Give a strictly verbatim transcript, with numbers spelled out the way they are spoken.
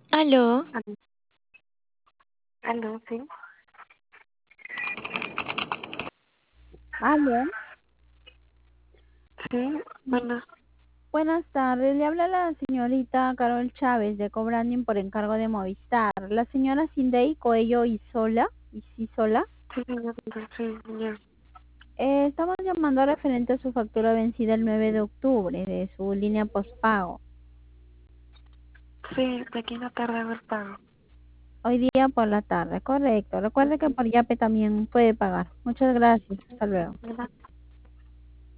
Aló, Aló, aló, sí, Aló, sí, bueno, buenas tardes. Le habla la señorita Carol Chávez de Cobranding por encargo de Movistar. La señora Sindei Coello Isola, Isisola. sí, señor, sí, ya. Eh, estamos llamando referente a su factura vencida el nueve de octubre de su línea postpago. Sí, de aquí en la tarde haber pago. Hoy día por la tarde, correcto. Recuerde que por Yape también puede pagar. Muchas gracias. Hasta luego. Ujú.